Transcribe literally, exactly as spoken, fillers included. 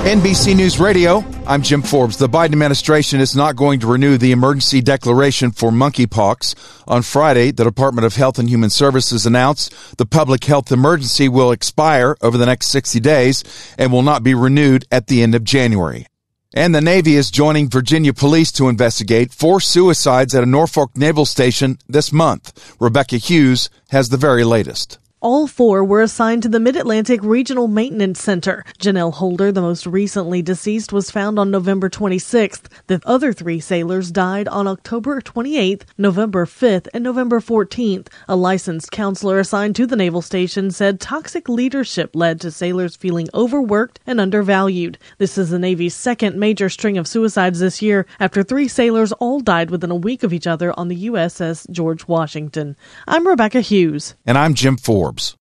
N B C News Radio, I'm Jim Forbes. The Biden administration is not going to renew the emergency declaration for monkeypox. On Friday, the Department of Health and Human Services announced the public health emergency will expire over the next sixty days and will not be renewed at the end of January. And the Navy is joining Virginia police to investigate four suicides at a Norfolk Naval Station this month. Rebecca Hughes has the very latest. All four were assigned to the Mid-Atlantic Regional Maintenance Center. Janelle Holder, the most recently deceased, was found on November twenty-sixth. The other three sailors died on October twenty-eighth, November fifth, and November fourteenth. A licensed counselor assigned to the naval station said toxic leadership led to sailors feeling overworked and undervalued. This is the Navy's second major string of suicides this year, after three sailors all died within a week of each other on the U S S George Washington. I'm Rebecca Hughes. And I'm Jim Forbes.